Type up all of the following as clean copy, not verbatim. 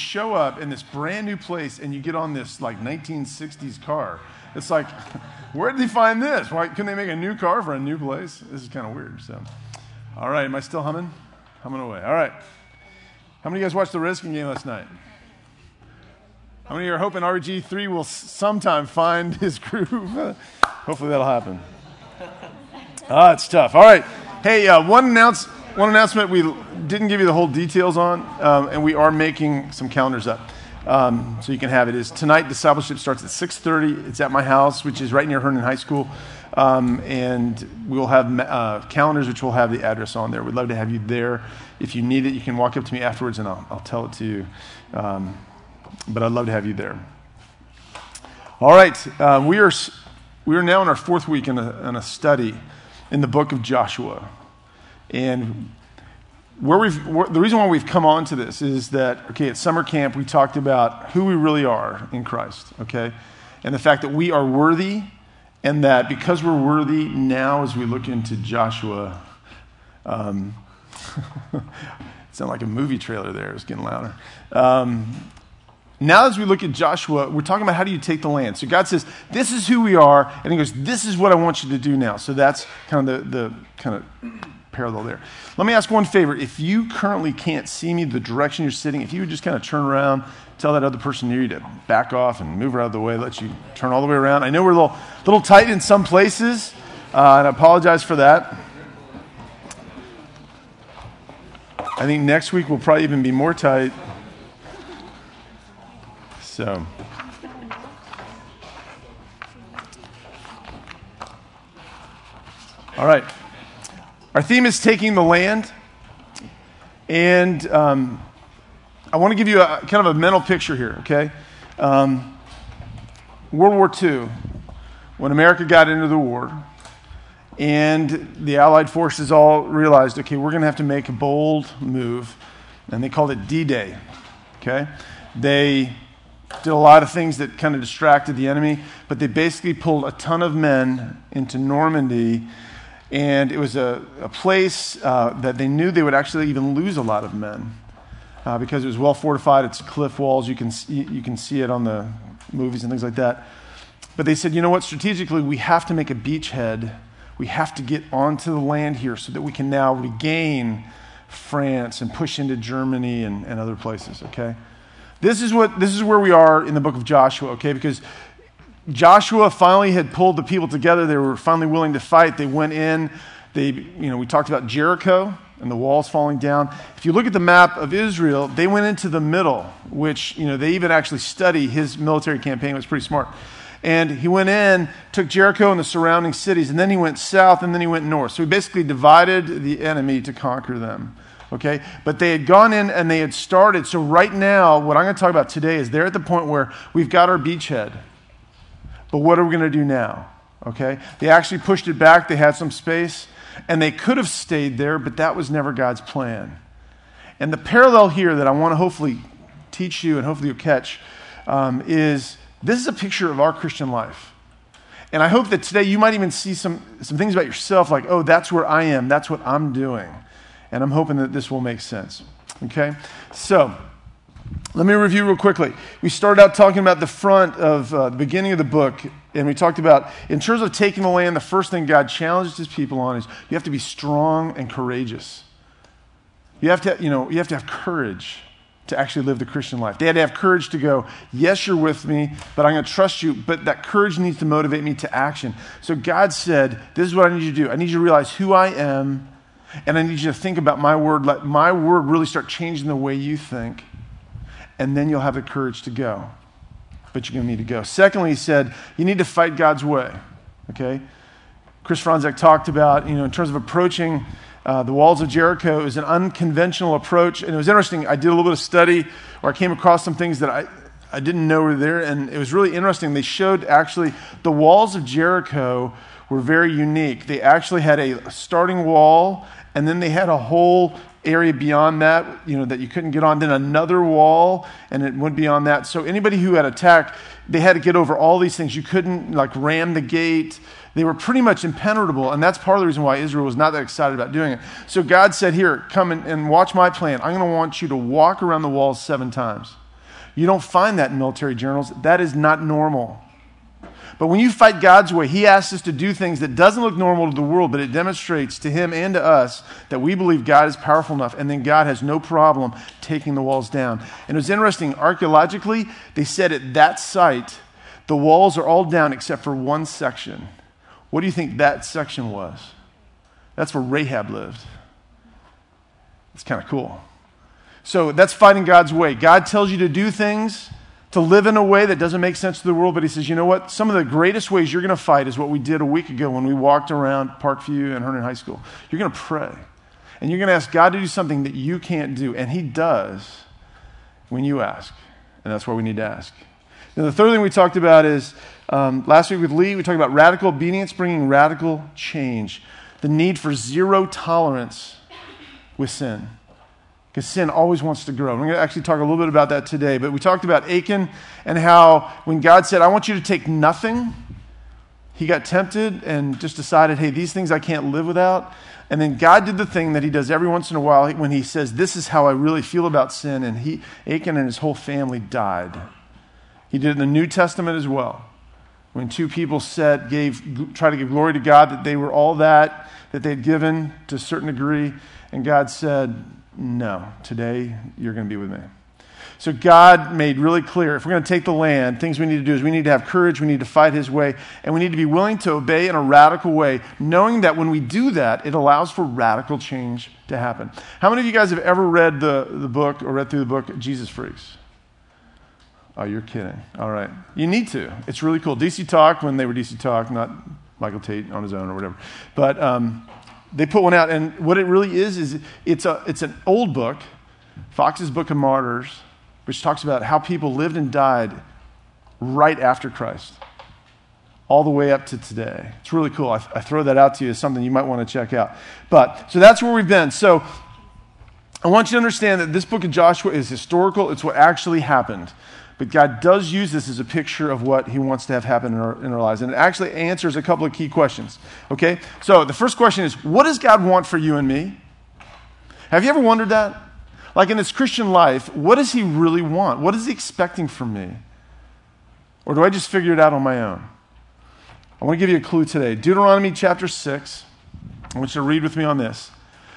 show up in this brand new place and you get on this like 1960s car. It's like, where did they find this? Why couldn't they make a new car for a new place? This is kind of weird. So, all right, am I still humming? Humming away. All right. How many of you guys watched the Redskins game last night? How many of you are hoping RG3 will sometime find his groove? Hopefully that'll happen. It's tough. All right. Hey, one announcement we didn't give you the whole details on, and we are making some calendars up. So you can have it. Is tonight discipleship starts at 6:30. It's at my house, which is right near Herndon High School. And we'll have calendars which will have the address on there. We'd love to have you there. If you need it, you can walk up to me afterwards and I'll tell it to you. But I'd love to have you there. All right. We are now in our fourth week in a study in the book of Joshua. And the reason why we've come on to this is that, at summer camp, we talked about who we really are in Christ, okay? And the fact that we are worthy, and that because we're worthy, now as we look into Joshua, it sounded like a movie trailer there. It was getting louder. Now as we look at Joshua, we're talking about how do you take the land. So God says, this is who we are, and he goes, this is what I want you to do now. So that's kind of the kind of parallel there. Let me ask one favor. If you currently can't see me the direction you're sitting, if you would just kind of turn around, tell that other person near you to back off and move her out of the way, let you turn all the way around. I know we're a little tight in some places, and I apologize for that. I think next week we'll probably even be more tight. So, all right. Our theme is taking the land, and I want to give you a kind of a mental picture here, okay? World War II, when America got into the war, and the Allied forces all realized, okay, we're going to have to make a bold move, and they called it D-Day, okay? They did a lot of things that kind of distracted the enemy, but they basically pulled a ton of men into Normandy, and it was a place that they knew they would actually even lose a lot of men because it was well fortified. It's cliff walls. You can see it on the movies and things like that. But they said, you know what? Strategically, we have to make a beachhead. We have to get onto the land here so that we can now regain France and push into Germany and other places. Okay. This is where we are in the book of Joshua, okay? Because Joshua finally had pulled the people together. They were finally willing to fight. They went in. We talked about Jericho and the walls falling down. If you look at the map of Israel, they went into the middle, which, they even actually study his military campaign. It was pretty smart. And he went in, took Jericho and the surrounding cities, and then he went south, and then he went north. So he basically divided the enemy to conquer them. Okay, but they had gone in and they had started. So right now, what I'm going to talk about today is they're at the point where we've got our beachhead. But what are we going to do now? Okay, they actually pushed it back. They had some space, and they could have stayed there, but that was never God's plan. And the parallel here that I want to hopefully teach you and hopefully you'll catch is this is a picture of our Christian life. And I hope that today you might even see some things about yourself like, oh, that's where I am. That's what I'm doing. And I'm hoping that this will make sense. Okay? So, let me review real quickly. We started out talking about the front of the beginning of the book, and we talked about, in terms of taking the land, the first thing God challenged his people on is you have to be strong and courageous. You have to have courage to actually live the Christian life. They had to have courage to go, yes, you're with me, but I'm going to trust you, but that courage needs to motivate me to action. So God said, this is what I need you to do. I need you to realize who I am, and I need you to think about my word. Let my word really start changing the way you think. And then you'll have the courage to go. But you're going to need to go. Secondly, he said, you need to fight God's way. Okay? Chris Franzek talked about, in terms of approaching the walls of Jericho, it was an unconventional approach. And it was interesting. I did a little bit of study, or I came across some things that I didn't know were there. And it was really interesting. They showed actually the walls of Jericho were very unique. They actually had a starting wall, and then they had a whole area beyond that, that you couldn't get on, then another wall, and it went beyond that. So anybody who had attacked, they had to get over all these things. You couldn't ram the gate. They were pretty much impenetrable, and that's part of the reason why Israel was not that excited about doing it. So God said, here, come and watch my plan. I'm going to want you to walk around the walls 7 times. You don't find that in military journals. That is not normal. But when you fight God's way, he asks us to do things that doesn't look normal to the world, but it demonstrates to him and to us that we believe God is powerful enough, and then God has no problem taking the walls down. And it was interesting, archaeologically, they said at that site, the walls are all down except for one section. What do you think that section was? That's where Rahab lived. It's kind of cool. So that's fighting God's way. God tells you to do things, to live in a way that doesn't make sense to the world, but he says, you know what? Some of the greatest ways you're going to fight is what we did a week ago when we walked around Parkview and Herndon High School. You're going to pray. And you're going to ask God to do something that you can't do. And he does when you ask. And that's why we need to ask. Now, the third thing we talked about is, last week with Lee, we talked about radical obedience bringing radical change. The need for zero tolerance with sin. Because sin always wants to grow. And we're going to actually talk a little bit about that today. But we talked about Achan and how when God said, I want you to take nothing, he got tempted and just decided, hey, these things I can't live without. And then God did the thing that he does every once in a while when he says, this is how I really feel about sin. And Achan and his whole family died. He did it in the New Testament as well. When two people try to give glory to God, that they were all that they'd given to a certain degree. And God said, no, today you're going to be with me. So God made really clear, if we're going to take the land, things we need to do is we need to have courage, we need to fight his way, and we need to be willing to obey in a radical way, knowing that when we do that, it allows for radical change to happen. How many of you guys have ever read the book or read through the book Jesus Freaks? Oh, you're kidding. All right. You need to. It's really cool. DC Talk, when they were DC Talk, not Michael Tate on his own or whatever. But they put one out, and what it really is it's an old book, Fox's Book of Martyrs, which talks about how people lived and died right after Christ, all the way up to today. It's really cool. I throw that out to you as something you might want to check out. So that's where we've been. So I want you to understand that this book of Joshua is historical. It's what actually happened. But God does use this as a picture of what he wants to have happen in our lives. And it actually answers a couple of key questions. Okay? So the first question is, what does God want for you and me? Have you ever wondered that? Like in this Christian life, what does he really want? What is he expecting from me? Or do I just figure it out on my own? I want to give you a clue today. Deuteronomy chapter 6. I want you to read with me on this.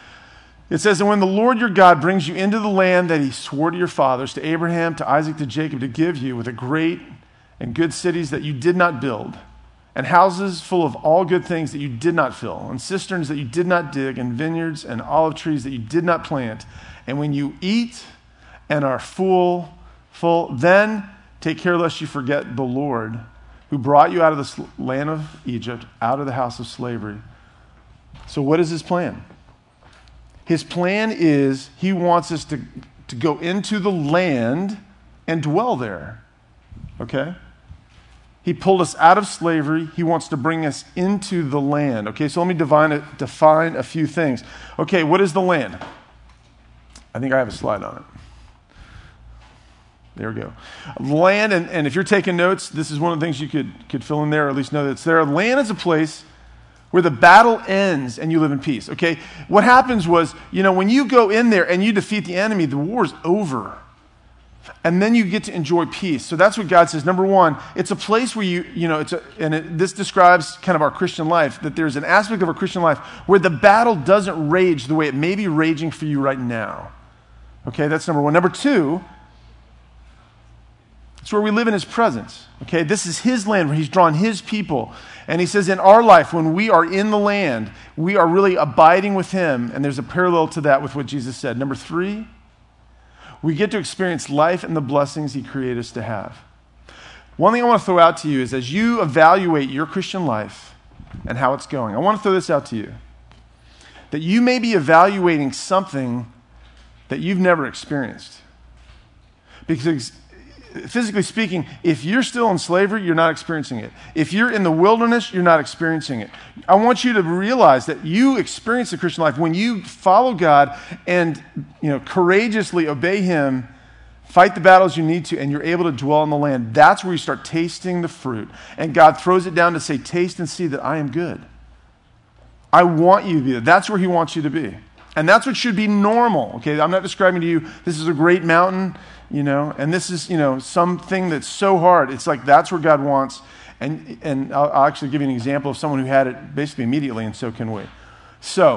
It says, and when the Lord your God brings you into the land that he swore to your fathers, to Abraham, to Isaac, to Jacob, to give you with a great and good cities that you did not build, and houses full of all good things that you did not fill, and cisterns that you did not dig, and vineyards and olive trees that you did not plant, and when you eat and are full, then take care lest you forget the Lord who brought you out of the land of Egypt, out of the house of slavery. So what is his plan? His plan is he wants us to go into the land and dwell there. Okay? He pulled us out of slavery. He wants to bring us into the land. Okay, so let me define a few things. Okay, what is the land? I think I have a slide on it. There we go. Land, and if you're taking notes, this is one of the things you could fill in there, or at least know that it's there. Land is a place where the battle ends and you live in peace, okay? What happens was, when you go in there and you defeat the enemy, the war is over. And then you get to enjoy peace. So that's what God says. Number one, it's a place where this describes kind of our Christian life, that there's an aspect of our Christian life where the battle doesn't rage the way it may be raging for you right now. Okay, that's number one. Number two, it's where we live in his presence. Okay, this is his land where he's drawn his people. And he says in our life, when we are in the land, we are really abiding with him. And there's a parallel to that with what Jesus said. Number three, we get to experience life and the blessings he created us to have. One thing I want to throw out to you is as you evaluate your Christian life and how it's going, I want to throw this out to you. That you may be evaluating something that you've never experienced. Because physically speaking, if you're still in slavery, you're not experiencing it. If you're in the wilderness, you're not experiencing it. I want you to realize that you experience the Christian life when you follow God and courageously obey him, fight the battles you need to, and you're able to dwell in the land. That's where you start tasting the fruit. And God throws it down to say, taste and see that I am good. I want you to be there. That's where he wants you to be. And that's what should be normal. Okay, I'm not describing to you, this is a great mountain. and this is, something that's so hard. It's like that's where God wants. And I'll actually give you an example of someone who had it basically immediately, and so can we. So,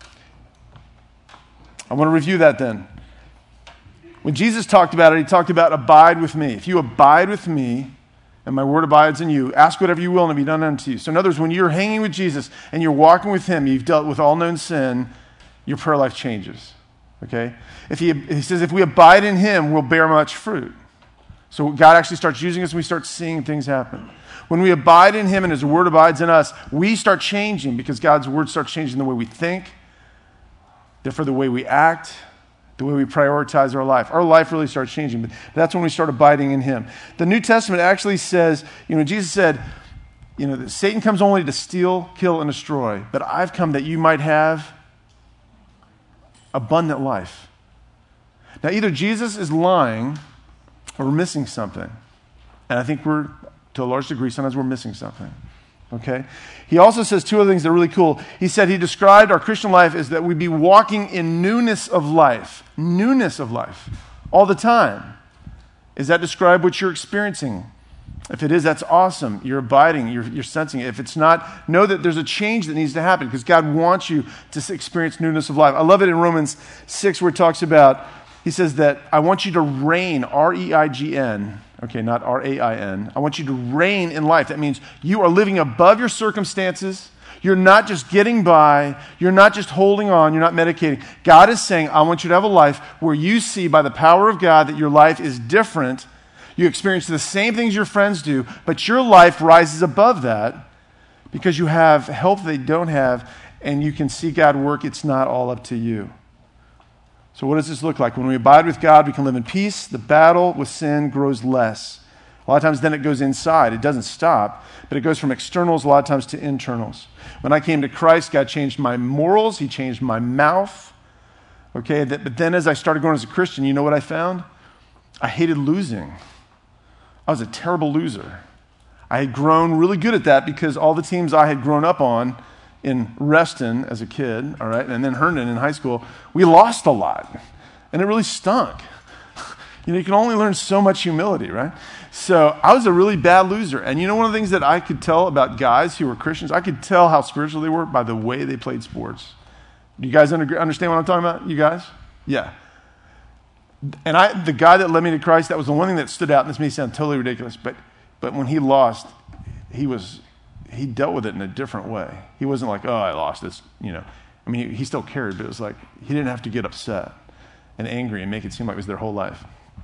I want to review that then. When Jesus talked about it, he talked about abide with me. If you abide with me, and my word abides in you, ask whatever you will and it'll be done unto you. So in other words, when you're hanging with Jesus and you're walking with him, you've dealt with all known sin, your prayer life changes. Okay? He says if we abide in him, we'll bear much fruit. So God actually starts using us and we start seeing things happen. When we abide in him and his word abides in us, we start changing because God's word starts changing the way we think, therefore the way we act, the way we prioritize our life. Our life really starts changing, but that's when we start abiding in him. The New Testament actually says, Jesus said, that Satan comes only to steal, kill, and destroy, but I've come that you might have abundant life. Now, either Jesus is lying or we're missing something. And I think to a large degree, sometimes we're missing something. Okay? He also says two other things that are really cool. He said he described our Christian life as that we'd be walking in newness of life. Newness of life. All the time. Does that describe what you're experiencing? If it is, that's awesome. You're abiding. You're sensing it. If it's not, know that there's a change that needs to happen because God wants you to experience newness of life. I love it in Romans 6 where it talks about, he says that I want you to reign, R-E-I-G-N, okay, not R-A-I-N. I want you to reign in life. That means you are living above your circumstances. You're not just getting by. You're not just holding on. You're not medicating. God is saying, I want you to have a life where you see by the power of God that your life is different. You experience the same things your friends do, but your life rises above that because you have help they don't have, and you can see God work. It's not all up to you. So what does this look like? When we abide with God, we can live in peace. The battle with sin grows less. A lot of times then it goes inside. It doesn't stop, but it goes from externals a lot of times to internals. When I came to Christ, God changed my morals. He changed my mouth. Okay, but then as I started going as a Christian, you know what I found? I hated losing. I was a terrible loser. I had grown really good at that because all the teams I had grown up on in Reston as a kid, all right, and then Herndon in high school, we lost a lot. And it really stunk. You can only learn so much humility, right? So I was a really bad loser. And one of the things that I could tell about guys who were Christians, I could tell how spiritual they were by the way they played sports. Do you guys understand what I'm talking about, you guys? Yeah. And the guy that led me to Christ, that was the one thing that stood out, and this may sound totally ridiculous, but when he lost, he dealt with it in a different way. He wasn't like, oh, I lost this, he still cared, but it was like he didn't have to get upset and angry and make it seem like it was their whole life.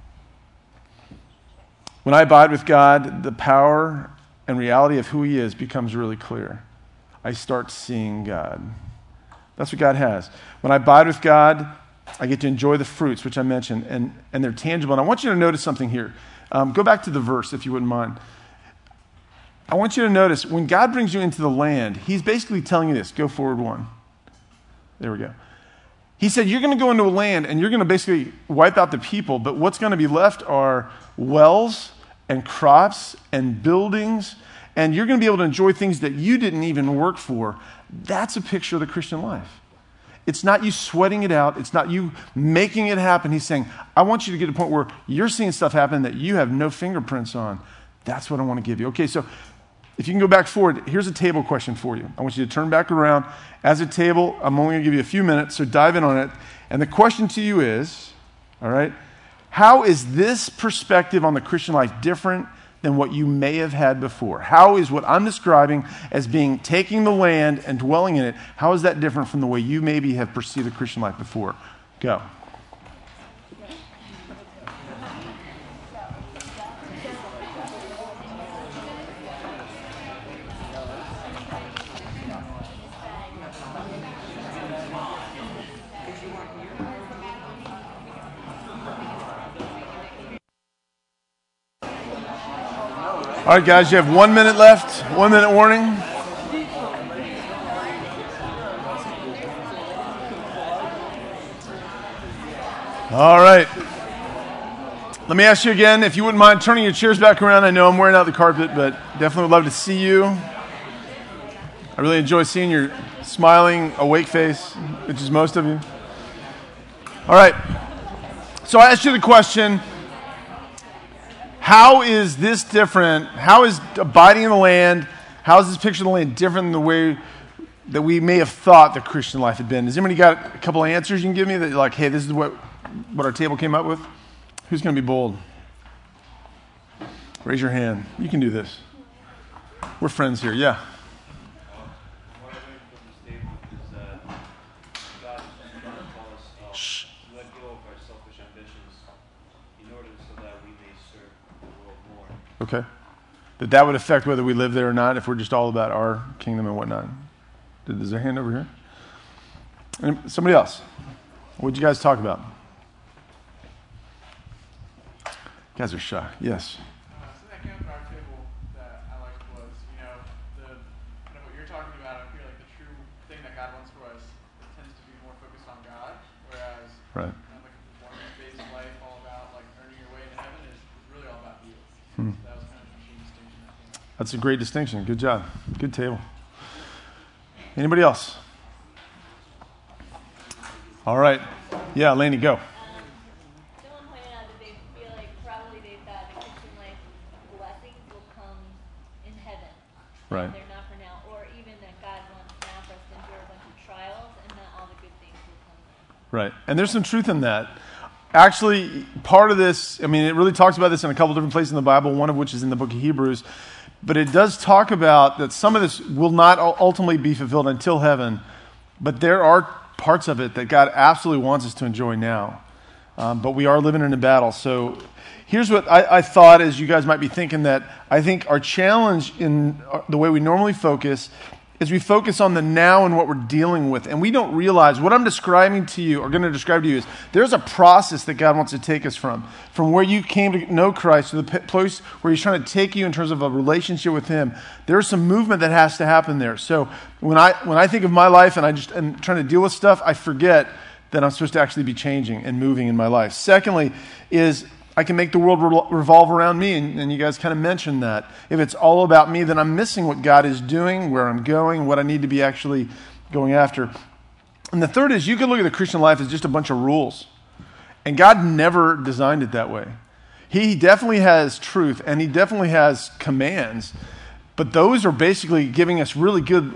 When I abide with God, the power and reality of who he is becomes really clear. I start seeing God. That's what God has. When I abide with God, I get to enjoy the fruits, which I mentioned, and they're tangible. And I want you to notice something here. Go back to the verse, if you wouldn't mind. I want you to notice, when God brings you into the land, he's basically telling you this. Go forward one. There we go. He said, you're going to go into a land, and you're going to basically wipe out the people, but what's going to be left are wells and crops and buildings, and you're going to be able to enjoy things that you didn't even work for. That's a picture of the Christian life. It's not you sweating it out. It's not you making it happen. He's saying, I want you to get to a point where you're seeing stuff happen that you have no fingerprints on. That's what I want to give you. Okay, so if you can go back forward, here's a table question for you. I want you to turn back around. As a table, I'm only going to give you a few minutes, so dive in on it. And the question to you is, all right, how is this perspective on the Christian life different than what you may have had before? How is what I'm describing as being taking the land and dwelling in it, how is that different from the way you maybe have perceived the Christian life before? Go. All right, guys, you have 1 minute left. 1 minute warning. All right. Let me ask you again, if you wouldn't mind turning your chairs back around. I know I'm wearing out the carpet, but definitely would love to see you. I really enjoy seeing your smiling, awake face, which is most of you. All right. So I asked you the question, how is this different? How is abiding in the land, how is this picture of the land different than the way that we may have thought the Christian life had been? Has anybody got a couple of answers you can give me that you're like, hey, this is what our table came up with? Who's going to be bold? Raise your hand. You can do this. We're friends here. Yeah. What I learned from this table is that God is trying to tell us let go of our selfish ambitions in order so that we may serve the world more. Okay. That would affect whether we live there or not if we're just all about our kingdom and whatnot. There's a hand over here. And somebody else. What did you guys talk about? You guys are shy. Yes. Something that came up at our table that I liked was, kind of what you're talking about. I feel like the true thing that God wants for us tends to be more focused on God, whereas Right. kind of like a performance-based life, all about like earning your way into heaven, is really all about you. So that was kind of a key distinction. I think. That's a great distinction. Good job. Good table. Anybody else? All right. Yeah, Laney, go. Someone pointed out that they feel like probably they thought the Christian life blessings will come in heaven. Right. They're not for now. Or even that God wants now for us to endure a bunch of trials and not all the good things will come then. Right. And there's some truth in that. Actually, part of this, it really talks about this in a couple different places in the Bible, one of which is in the book of Hebrews. But it does talk about that some of this will not ultimately be fulfilled until heaven. But there are parts of it that God absolutely wants us to enjoy now. But we are living in a battle. So here's what I thought, as you guys might be thinking, that I think our challenge in the way we normally focus is we focus on the now and what we're dealing with. And we don't realize what I'm describing to you, or going to describe to you, is there's a process that God wants to take us from where you came to know Christ to the place where he's trying to take you in terms of a relationship with him. There's some movement that has to happen there. So when I think of my life and I just am trying to deal with stuff, I forget that I'm supposed to actually be changing and moving in my life. Secondly is I can make the world revolve around me, and you guys kind of mentioned that. If it's all about me, then I'm missing what God is doing, where I'm going, what I need to be actually going after. And the third is you can look at the Christian life as just a bunch of rules. And God never designed it that way. He definitely has truth, and he definitely has commands. But those are basically giving us a really good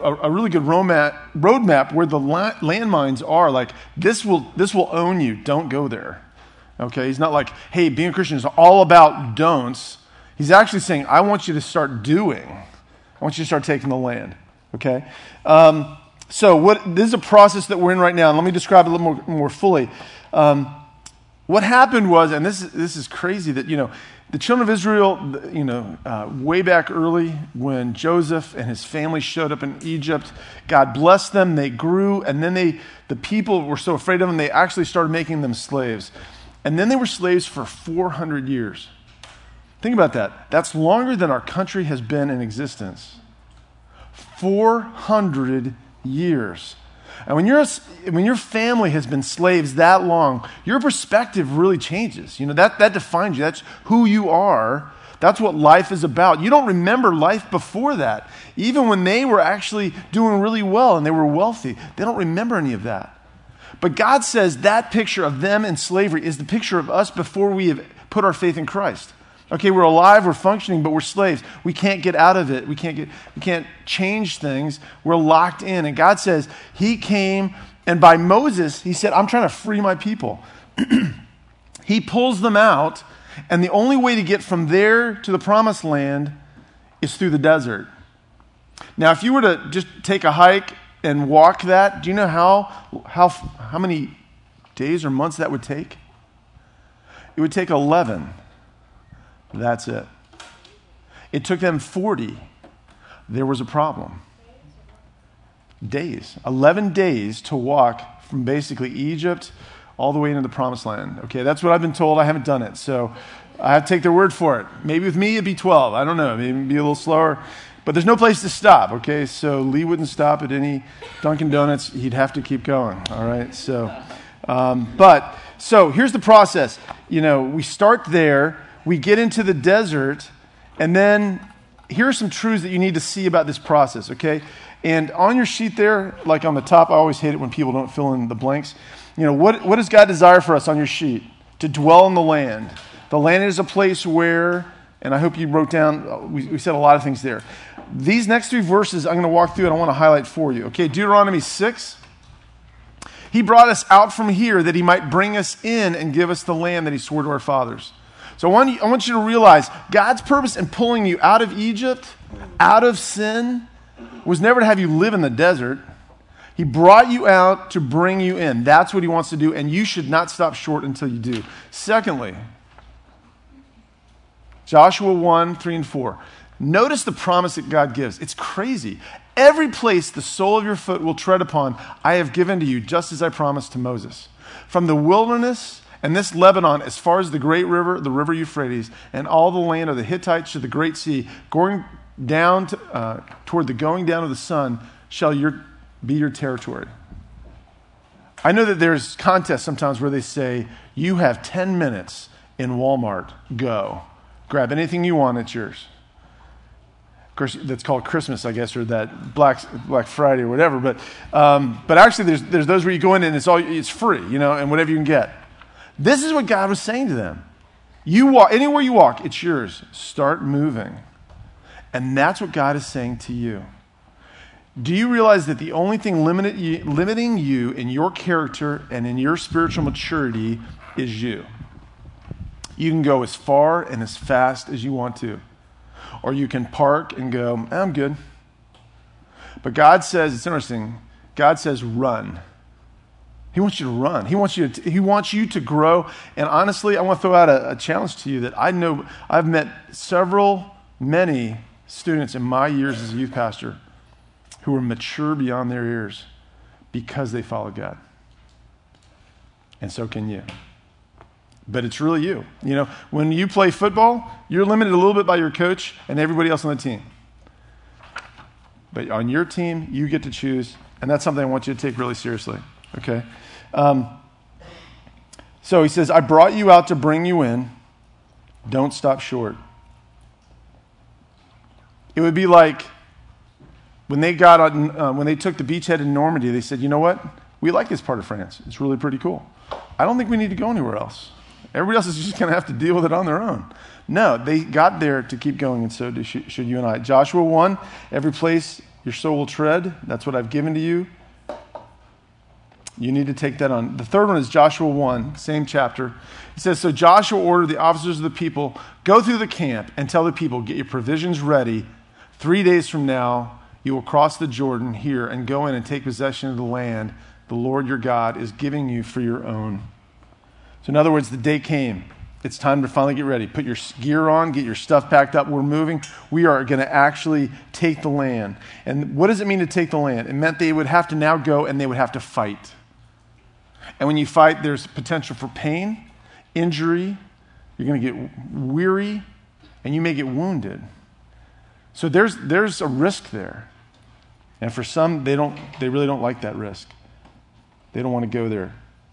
roadmap where the landmines are. Like, this will own you. Don't go there. Okay, he's not like, hey, being a Christian is all about don'ts. He's actually saying, I want you to start doing. I want you to start taking the land. Okay? So this is a process that we're in right now. And let me describe it a little more fully. What happened was, and this is crazy, that, the children of Israel, way back early when Joseph and his family showed up in Egypt, God blessed them, they grew, and then the people were so afraid of them, they actually started making them slaves. And then they were slaves for 400 years. Think about that. That's longer than our country has been in existence. 400 years. And when your family has been slaves that long, your perspective really changes. That defines you. That's who you are. That's what life is about. You don't remember life before that. Even when they were actually doing really well and they were wealthy, they don't remember any of that. But God says that picture of them in slavery is the picture of us before we have put our faith in Christ. Okay, we're alive, we're functioning, but we're slaves. We can't get out of it. We can't change things. We're locked in. And God says he came, and by Moses, he said, I'm trying to free my people. He pulls them out, and the only way to get from there to the promised land is through the desert. Now, if you were to just take a hike and walk that, do you know how many days or months that would take? It would take 11. That's it. It took them 40. There was a problem. Days. 11 days to walk from basically Egypt all the way into the promised land. Okay, that's what I've been told. I haven't done it, so I have to take their word for it. Maybe with me it'd be 12. I don't know. Maybe it'd be a little slower. But there's no place to stop, okay? So Lee wouldn't stop at any Dunkin' Donuts. He'd have to keep going, all right? So, so here's the process. We start there. We get into the desert. And then here are some truths that you need to see about this process, okay? And on your sheet there, like on the top, I always hate it when people don't fill in the blanks. What does God desire for us on your sheet? To dwell in the land. The land is a place where And I hope you wrote down, we said a lot of things there. These next 3 verses I'm going to walk through and I want to highlight for you. Okay, Deuteronomy 6. He brought us out from here that he might bring us in and give us the land that he swore to our fathers. So I want you to realize God's purpose in pulling you out of Egypt, out of sin, was never to have you live in the desert. He brought you out to bring you in. That's what he wants to do, and you should not stop short until you do. Secondly, Joshua 1, 3, and 4. Notice the promise that God gives. It's crazy. Every place the sole of your foot will tread upon, I have given to you, just as I promised to Moses. From the wilderness and this Lebanon, as far as the great river, the river Euphrates, and all the land of the Hittites to the great sea, going down toward the going down of the sun, shall be your territory. I know that there's contests sometimes where they say, you have 10 minutes in Walmart, go. Grab anything you want, it's yours. Of course, that's called Christmas, I guess, or that Black Friday or whatever. But actually, there's those where you go in and it's free, and whatever you can get. This is what God was saying to them. You walk anywhere you walk, it's yours. Start moving, and that's what God is saying to you. Do you realize that the only thing limiting you in your character and in your spiritual maturity is you? You can go as far and as fast as you want to. Or you can park and go, I'm good. But God says, it's interesting, God says run. He wants you to run. He wants you to grow. And honestly, I want to throw out a challenge to you that I know I've met many students in my years as a youth pastor who are mature beyond their years because they follow God. And so can you. But it's really you. When you play football, you're limited a little bit by your coach and everybody else on the team. But on your team, you get to choose, and that's something I want you to take really seriously. Okay? So he says, I brought you out to bring you in. Don't stop short. It would be like when they when they took the beachhead in Normandy, they said, you know what? We like this part of France. It's really pretty cool. I don't think we need to go anywhere else. Everybody else is just going to have to deal with it on their own. No, they got there to keep going, and so should you and I. Joshua 1, every place your soul will tread, that's what I've given to you. You need to take that on. The third one is Joshua 1, same chapter. It says, so Joshua ordered the officers of the people, go through the camp and tell the people, get your provisions ready. 3 days from now, you will cross the Jordan here and go in and take possession of the land the Lord your God is giving you for your own. So in other words, the day came. It's time to finally get ready. Put your gear on, get your stuff packed up. We're moving. We are going to actually take the land. And what does it mean to take the land? It meant they would have to now go and they would have to fight. And when you fight, there's potential for pain, injury. You're going to get weary, and you may get wounded. So there's a risk there. And for some, they really don't like that risk. They don't want to go there.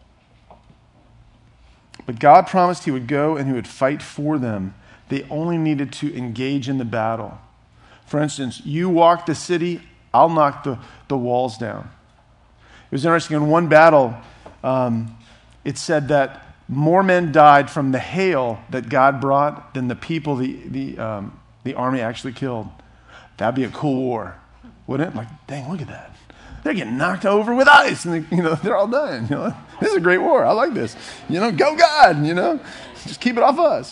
But God promised he would go and he would fight for them. They only needed to engage in the battle. For instance, you walk the city, I'll knock the walls down. It was interesting, in one battle, it said that more men died from the hail that God brought than the people the army actually killed. That'd be a cool war, wouldn't it? Like, dang, look at that. They're getting knocked over with ice, and they're all dying. This is a great war. I like this. Go God. Just keep it off us.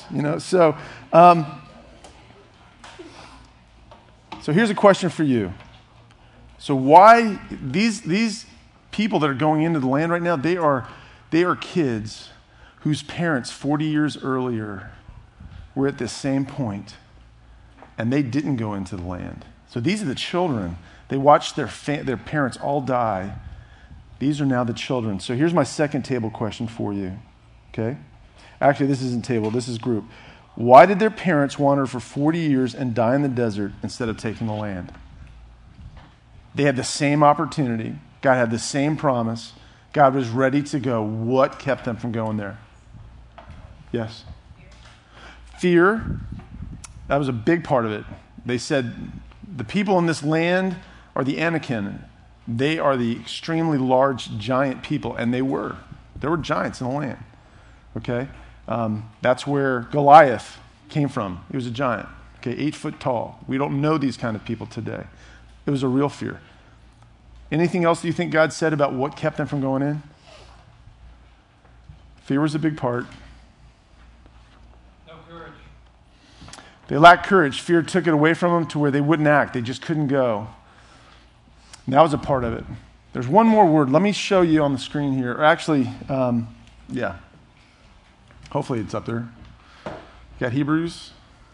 So here's a question for you. So why these people that are going into the land right now? They are kids whose parents 40 years earlier were at this same point, and they didn't go into the land. So these are the children. They watched their parents all die. These are now the children. So here's my second table question for you. Okay? Actually, this isn't table. This is group. Why did their parents wander for 40 years and die in the desert instead of taking the land? They had the same opportunity. God had the same promise. God was ready to go. What kept them from going there? Yes? Fear. That was a big part of it. They said the people in this land are the Anakim. They are the extremely large, giant people, and there were giants in the land. Okay? That's where Goliath came from. He was a giant, okay, 8 foot tall. We don't know these kind of people today. It was a real fear. Anything else that you think God said about what kept them from going in? Fear was a big part. No courage. They lacked courage. Fear took it away from them to where they wouldn't act. They just couldn't go. And that was a part of it. There's one more word. Let me show you on the screen here. Or actually, yeah. Hopefully it's up there. You got Hebrews?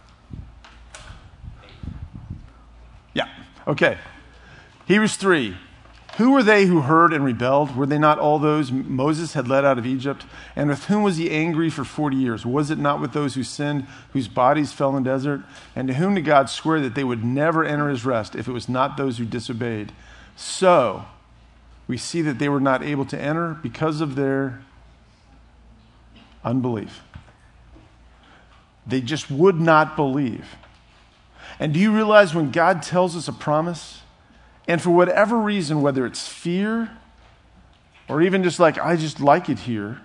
Yeah. Okay. Hebrews 3. Who were they who heard and rebelled? Were they not all those Moses had led out of Egypt? And with whom was he angry for 40 years? Was it not with those who sinned, whose bodies fell in the desert? And to whom did God swear that they would never enter his rest, if it was not those who disobeyed? So, we see that they were not able to enter because of their unbelief. They just would not believe. And do you realize when God tells us a promise, and for whatever reason, whether it's fear or even just like, I just like it here,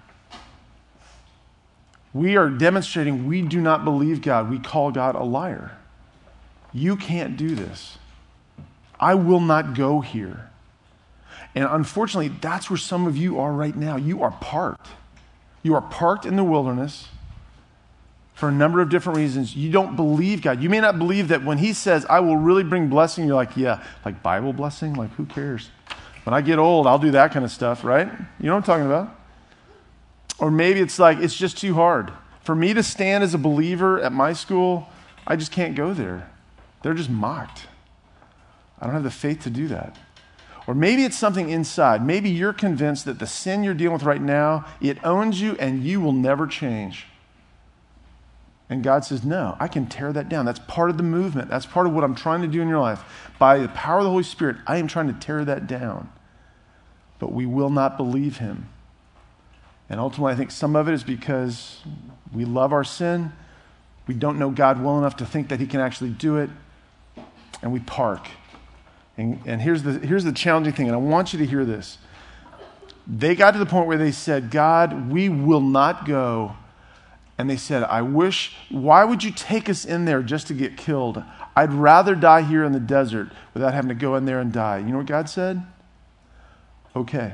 we are demonstrating we do not believe God. We call God a liar. You can't do this. I will not go here. And unfortunately, that's where some of you are right now. You are parked. You are parked in the wilderness for a number of different reasons. You don't believe God. You may not believe that when he says, I will really bring blessing, you're like, yeah, like Bible blessing? Like, who cares? When I get old, I'll do that kind of stuff, right? You know what I'm talking about? Or maybe it's like, it's just too hard. For me to stand as a believer at my school, I just can't go there. They're just mocked. I don't have the faith to do that. Or maybe it's something inside. Maybe you're convinced that the sin you're dealing with right now, it owns you and you will never change. And God says, no, I can tear that down. That's part of the movement. That's part of what I'm trying to do in your life. By the power of the Holy Spirit, I am trying to tear that down. But we will not believe him. And ultimately, I think some of it is because we love our sin. We don't know God well enough to think that he can actually do it. And we park. And here's the challenging thing, and I want you to hear this. They got to the point where they said, God, we will not go. And they said, why would you take us in there just to get killed? I'd rather die here in the desert without having to go in there and die. You know what God said? Okay.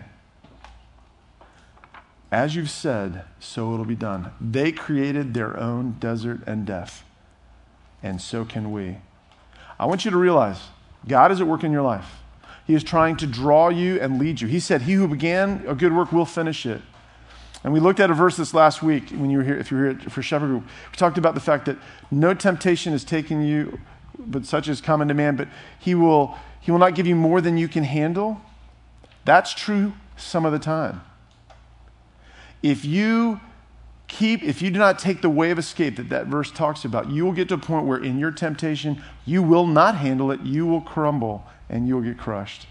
As you've said, so it'll be done. They created their own desert and death. And so can we. I want you to realize, God is at work in your life. He is trying to draw you and lead you. He said, he who began a good work will finish it. And we looked at a verse this last week when you were here, if you were here for Shepherd Group. We talked about the fact that no temptation is taking you, but such is common to man, but he will not give you more than you can handle. That's true some of the time. If you do not take the way of escape that verse talks about, you will get to a point where in your temptation, you will not handle it, you will crumble, and you will get crushed.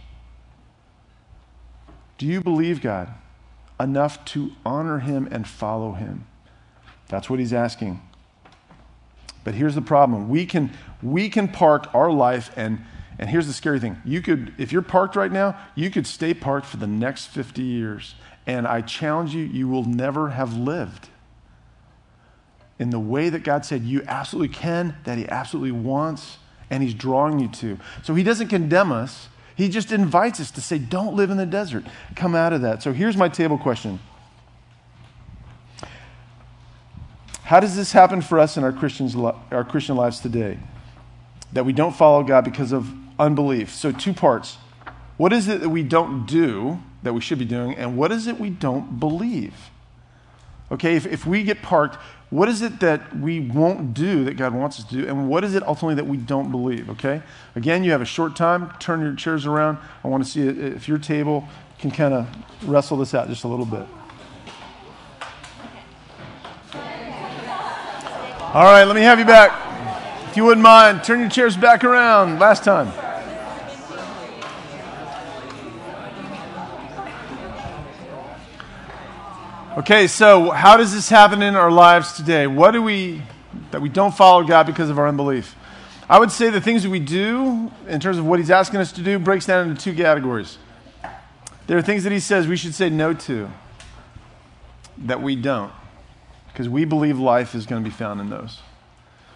Do you believe God enough to honor him and follow him? That's what he's asking. But here's the problem. We can park our life, and here's the scary thing. If you're parked right now, you could stay parked for the next 50 years. And I challenge you, you will never have lived in the way that God said you absolutely can, that he absolutely wants, and he's drawing you to. So he doesn't condemn us. He just invites us to say, don't live in the desert. Come out of that. So here's my table question. How does this happen for us in our Christian lives today? That we don't follow God because of unbelief. So 2 parts. What is it that we don't do that we should be doing, and what is it we don't believe? Okay, if we get parked, what is it that we won't do that God wants us to do, and what is it ultimately that we don't believe, okay? Again, you have a short time. Turn your chairs around. I want to see if your table can kind of wrestle this out just a little bit. All right, let me have you back. If you wouldn't mind, turn your chairs back around. Last time. Okay, so how does this happen in our lives today? What do we, that we don't follow God because of our unbelief? I would say the things that we do, in terms of what he's asking us to do, breaks down into 2 categories. There are things that he says we should say no to, that we don't, because we believe life is going to be found in those.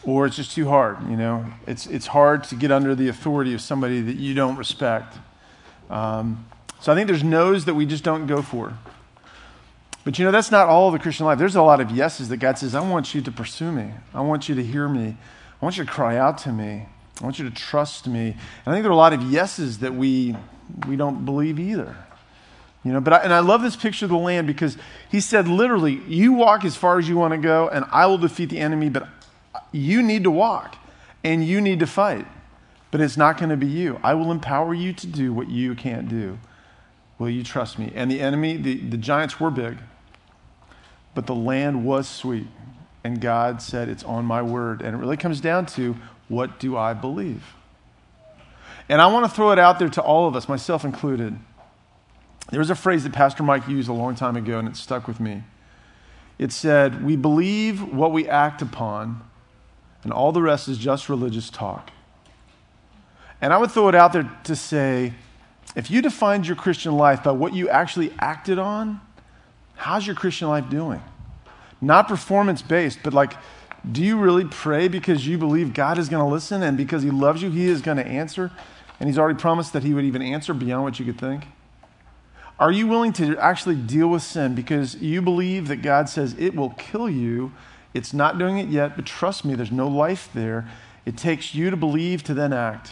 or it's just too hard, It's hard to get under the authority of somebody that you don't respect. So I think there's no's that we just don't go for. But that's not all of the Christian life. There's a lot of yeses that God says, I want you to pursue me. I want you to hear me. I want you to cry out to me. I want you to trust me. And I think there are a lot of yeses that we don't believe either. But I love this picture of the land because he said literally, you walk as far as you want to go and I will defeat the enemy, but you need to walk and you need to fight. But it's not going to be you. I will empower you to do what you can't do. Will you trust me? And the enemy, the giants were big, but the land was sweet. And God said, it's on my word. And it really comes down to, what do I believe? And I want to throw it out there to all of us, myself included. There was a phrase that Pastor Mike used a long time ago, and it stuck with me. It said, we believe what we act upon, and all the rest is just religious talk. And I would throw it out there to say, if you defined your Christian life by what you actually acted on, how's your Christian life doing? Not performance-based, but do you really pray because you believe God is going to listen, and because he loves you, he is going to answer, and he's already promised that he would even answer beyond what you could think? Are you willing to actually deal with sin because you believe that God says it will kill you? It's not doing it yet, but trust me, there's no life there. It takes you to believe to then act.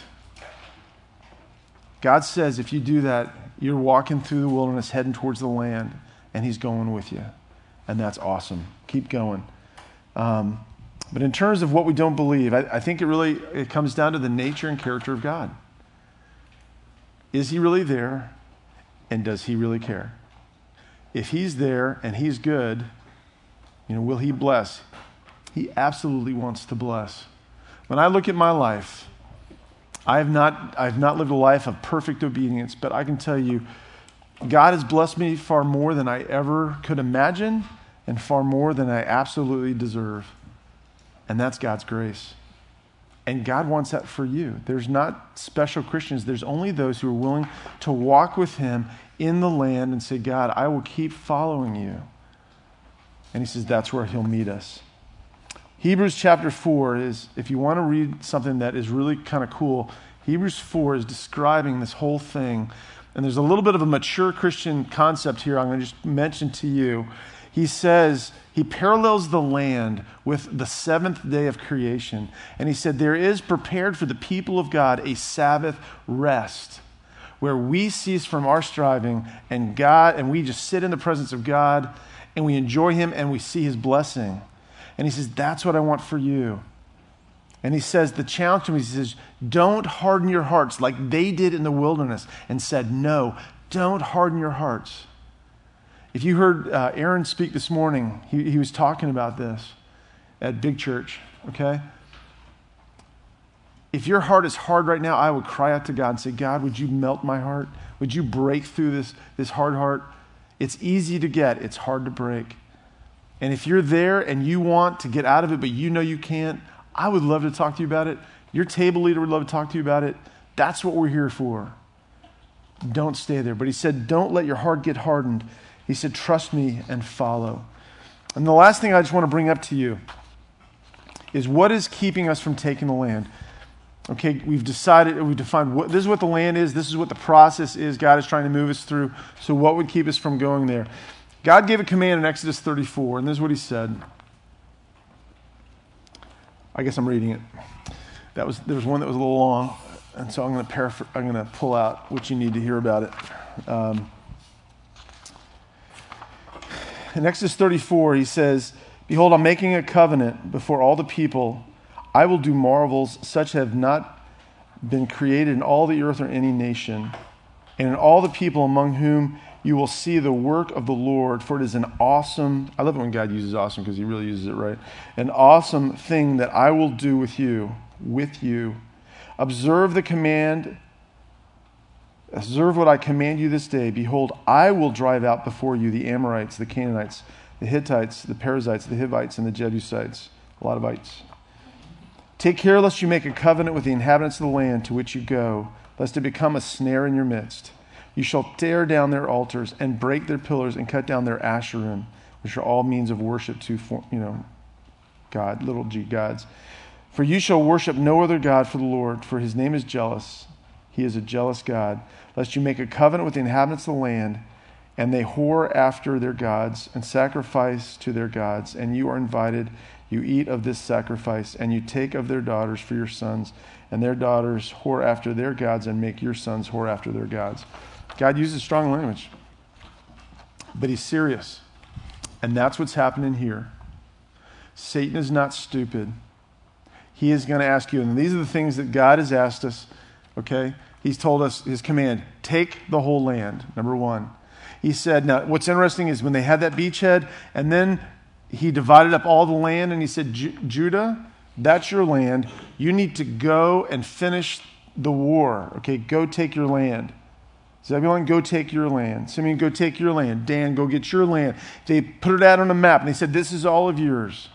God says if you do that, you're walking through the wilderness heading towards the land, and he's going with you. And that's awesome. Keep going. But in terms of what we don't believe, I think it comes down to the nature and character of God. Is he really there? And does he really care? If he's there and he's good, will he bless? He absolutely wants to bless. When I look at my life, I've not lived a life of perfect obedience, but I can tell you, God has blessed me far more than I ever could imagine and far more than I absolutely deserve. And that's God's grace. And God wants that for you. There's not special Christians. There's only those who are willing to walk with him in the land and say, God, I will keep following you. And he says that's where he'll meet us. Hebrews chapter 4 is, if you want to read something that is really kind of cool, Hebrews 4 is describing this whole thing. And there's a little bit of a mature Christian concept here I'm going to just mention to you. He says, he parallels the land with the seventh day of creation. And he said, there is prepared for the people of God a Sabbath rest where we cease from our striving and we just sit in the presence of God and we enjoy him and we see his blessing. And he says, that's what I want for you. And he says, the challenge to me, he says, don't harden your hearts like they did in the wilderness, and said, no, don't harden your hearts. If you heard Aaron speak this morning, he was talking about this at Big Church, okay? If your heart is hard right now, I would cry out to God and say, God, would you melt my heart? Would you break through this hard heart? It's easy to get. It's hard to break. And if you're there and you want to get out of it, but you know you can't, I would love to talk to you about it. Your table leader would love to talk to you about it. That's what we're here for. Don't stay there. But he said, don't let your heart get hardened. He said, trust me and follow. And the last thing I just want to bring up to you is what is keeping us from taking the land. Okay, we've defined this is what the land is. This is what the process is God is trying to move us through. So what would keep us from going there? God gave a command in Exodus 34, and this is what he said. I guess I'm reading it. There was one that was a little long, and so I'm going to pull out what you need to hear about it. In Exodus 34, he says, behold, I'm making a covenant before all the people. I will do marvels such have not been created in all the earth or any nation, and in all the people among whom you will see the work of the Lord, for it is an awesome, I love it when God uses awesome because he really uses it right, an awesome thing that I will do with you. Observe the command, observe what I command you this day. Behold, I will drive out before you the Amorites, the Canaanites, the Hittites, the Perizzites, the Hivites, and the Jebusites, a lot of ites. Take care lest you make a covenant with the inhabitants of the land to which you go, lest it become a snare in your midst. You shall tear down their altars and break their pillars and cut down their asherim, which are all means of worship to, God, little g gods. For you shall worship no other God for the Lord, for his name is jealous. He is a jealous God, lest you make a covenant with the inhabitants of the land, and they whore after their gods and sacrifice to their gods, and you are invited. You eat of this sacrifice, and you take of their daughters for your sons, and their daughters whore after their gods, and make your sons whore after their gods. God uses strong language, but he's serious. And that's what's happening here. Satan is not stupid. He is going to ask you, and these are the things that God has asked us, okay? He's told us his command, take the whole land, number one. He said, now what's interesting is when they had that beachhead, and then he divided up all the land, and he said, Judah, that's your land. You need to go and finish the war, okay? Go take your land. Zebulun, go take your land. Simeon, go take your land. Dan, go get your land. They put it out on a map, and they said, this is all of yours.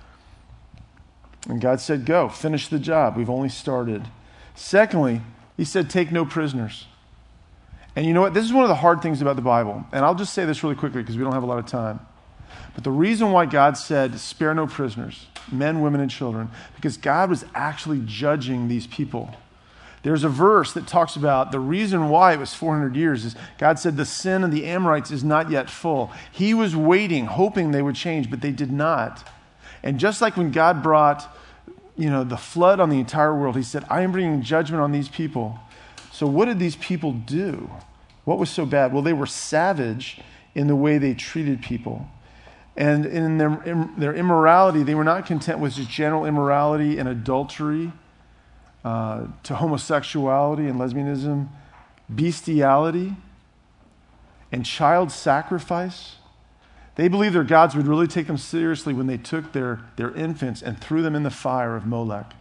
And God said, go, finish the job. We've only started. Secondly, he said, take no prisoners. And you know what? This is one of the hard things about the Bible. And I'll just say this really quickly because we don't have a lot of time. But the reason why God said, spare no prisoners, men, women, and children, because God was actually judging these people. There's a verse that talks about the reason why it was 400 years is God said the sin of the Amorites is not yet full. He was waiting, hoping they would change, but they did not. And just like when God brought, the flood on the entire world, he said, I am bringing judgment on these people. So what did these people do? What was so bad? Well, they were savage in the way they treated people. And in their immorality, they were not content with just general immorality and adultery, to homosexuality and lesbianism, bestiality, and child sacrifice. They believed their gods would really take them seriously when they took their infants and threw them in the fire of Molech.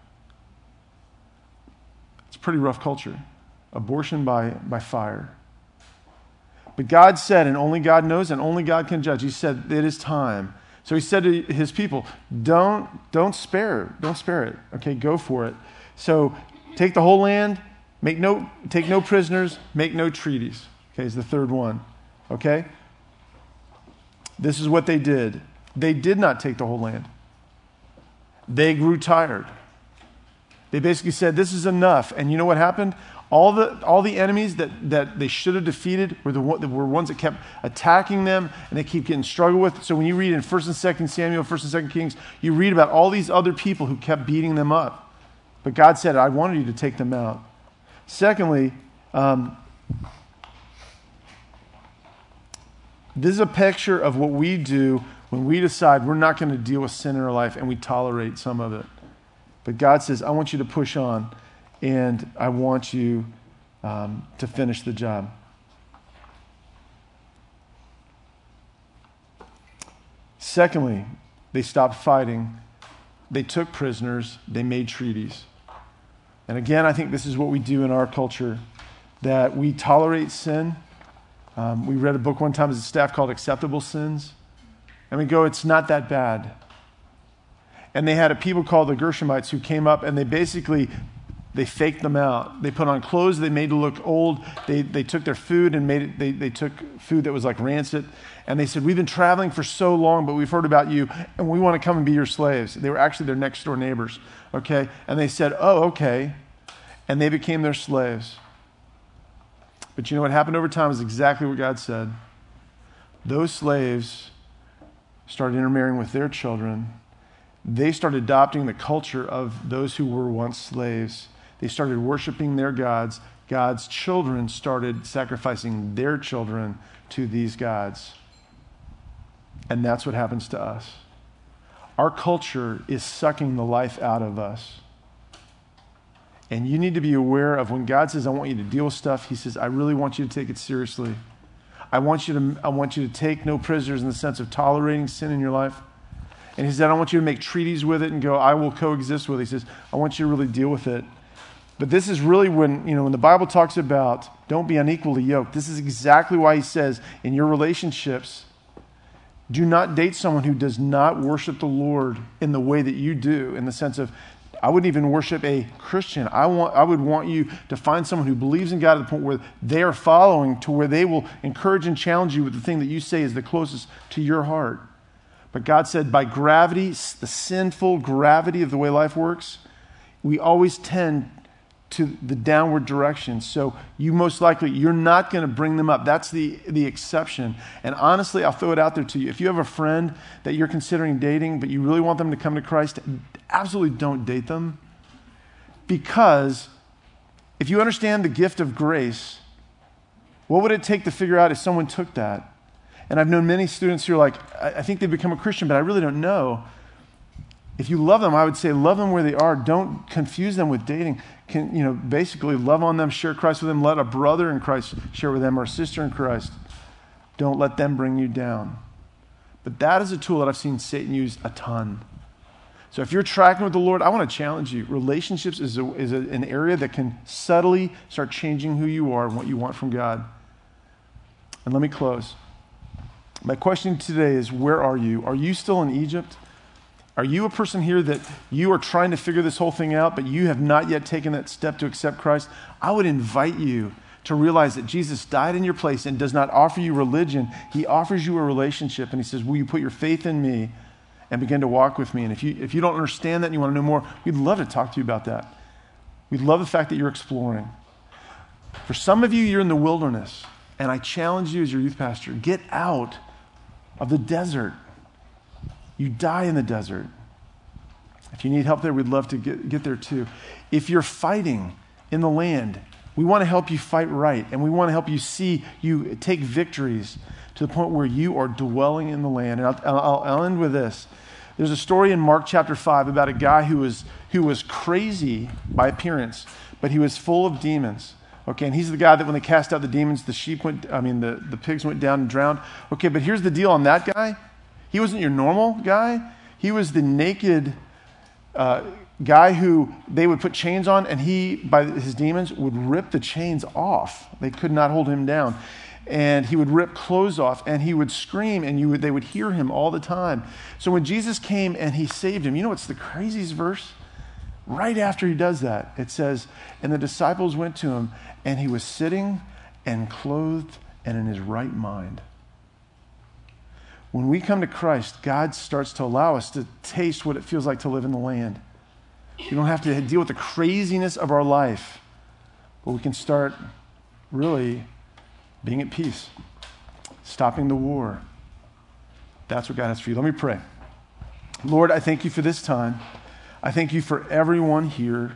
It's a pretty rough culture. Abortion by fire. But God said, and only God knows, and only God can judge. He said, it is time. So he said to his people, don't spare it. Okay, go for it. So take the whole land, take no prisoners, make no treaties. Okay, is the third one. Okay? This is what they did. They did not take the whole land. They grew tired. They basically said, this is enough. And you know what happened? All the enemies that they should have defeated were ones that kept attacking them, and they keep getting struggled with. So when you read in 1st and 2nd Samuel, 1st and 2nd Kings, you read about all these other people who kept beating them up. But God said, I wanted you to take them out. Secondly, this is a picture of what we do when we decide we're not going to deal with sin in our life and we tolerate some of it. But God says, I want you to push on, and I want you to finish the job. Secondly, they stopped fighting. They took prisoners. They made treaties. And again, I think this is what we do in our culture, that we tolerate sin. We read a book one time as a staff called Acceptable Sins. And we go, it's not that bad. And they had a people called the Gershonites who came up, and they faked them out. They put on clothes they made to look old. They took their food and made it, they took food that was like rancid. And they said, we've been traveling for so long, but we've heard about you, and we want to come and be your slaves. They were actually their next door neighbors. Okay? And they said, oh, okay. And they became their slaves. But you know what happened over time is exactly what God said. Those slaves started intermarrying with their children. They started adopting the culture of those who were once slaves. They started worshiping their gods. God's children started sacrificing their children to these gods. And that's what happens to us. Our culture is sucking the life out of us. And you need to be aware of when God says, I want you to deal with stuff, he says, I really want you to take it seriously. I want you to take no prisoners in the sense of tolerating sin in your life. And he said, I want you to make treaties with it and go, I will coexist with it. He says, I want you to really deal with it. But this is really when the Bible talks about don't be unequally yoked, this is exactly why he says in your relationships, do not date someone who does not worship the Lord in the way that you do, in the sense of, I wouldn't even worship a Christian. I would want you to find someone who believes in God to the point where they are following, to where they will encourage and challenge you with the thing that you say is the closest to your heart. But God said by gravity, the sinful gravity of the way life works, we always tend to the downward direction. So you're not going to bring them up. That's the exception. And honestly, I'll throw it out there to you. If you have a friend that you're considering dating, but you really want them to come to Christ, absolutely don't date them. Because if you understand the gift of grace, what would it take to figure out if someone took that? And I've known many students who are like, I think they've become a Christian, but I really don't know. If you love them, I would say love them where they are. Don't confuse them with dating. Basically love on them, share Christ with them. Let a brother in Christ share with them or a sister in Christ. Don't let them bring you down. But that is a tool that I've seen Satan use a ton. So if you're tracking with the Lord, I want to challenge you. Relationships is an area that can subtly start changing who you are and what you want from God. And let me close. My question today is, where are you? Are you still in Egypt? Are you a person here that you are trying to figure this whole thing out, but you have not yet taken that step to accept Christ? I would invite you to realize that Jesus died in your place and does not offer you religion. He offers you a relationship, and he says, will you put your faith in me and begin to walk with me? And if you don't understand that and you want to know more, we'd love to talk to you about that. We'd love the fact that you're exploring. For some of you, you're in the wilderness, and I challenge you as your youth pastor, get out of the desert. You die in the desert. If you need help there, we'd love to get there too. If you're fighting in the land, we want to help you fight right, and we want to help you see you take victories to the point where you are dwelling in the land. And I'll end with this. There's a story in Mark chapter 5 about a guy who was crazy by appearance, but he was full of demons. Okay, and he's the guy that when they cast out the demons, the pigs went down and drowned. Okay, but here's the deal on that guy. He wasn't your normal guy. He was the naked guy who they would put chains on, and he, by his demons, would rip the chains off. They could not hold him down. And he would rip clothes off, and he would scream, and they would hear him all the time. So when Jesus came and he saved him, you know what's the craziest verse? Right after he does that, it says, and the disciples went to him, and he was sitting and clothed and in his right mind. When we come to Christ, God starts to allow us to taste what it feels like to live in the land. We don't have to deal with the craziness of our life, but we can start really being at peace, stopping the war. That's what God has for you. Let me pray. Lord, I thank you for this time. I thank you for everyone here.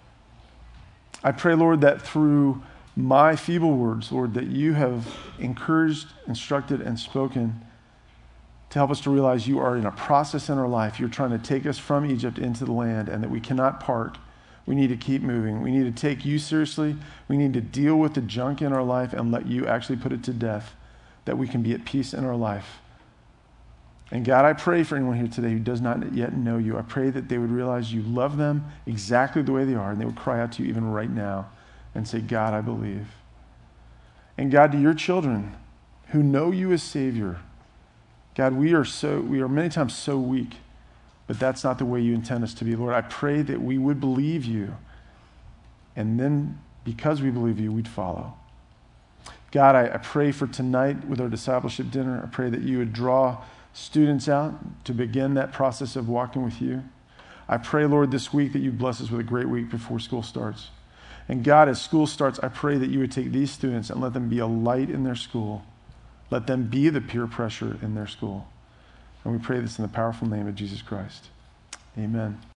I pray, Lord, that through my feeble words, Lord, that you have encouraged, instructed, and spoken to help us to realize you are in a process in our life. You're trying to take us from Egypt into the land, and that we cannot park. We need to keep moving. We need to take you seriously. We need to deal with the junk in our life and let you actually put it to death, that we can be at peace in our life. And God, I pray for anyone here today who does not yet know you. I pray that they would realize you love them exactly the way they are, and they would cry out to you even right now and say, God, I believe. And God, to your children who know you as Savior, God, we are many times so weak, but that's not the way you intend us to be. Lord, I pray that we would believe you, and then because we believe you, we'd follow. God, I pray for tonight with our discipleship dinner. I pray that you would draw students out to begin that process of walking with you. I pray, Lord, this week that you bless us with a great week before school starts. And God, as school starts, I pray that you would take these students and let them be a light in their school. Let them be the peer pressure in their school. And we pray this in the powerful name of Jesus Christ. Amen.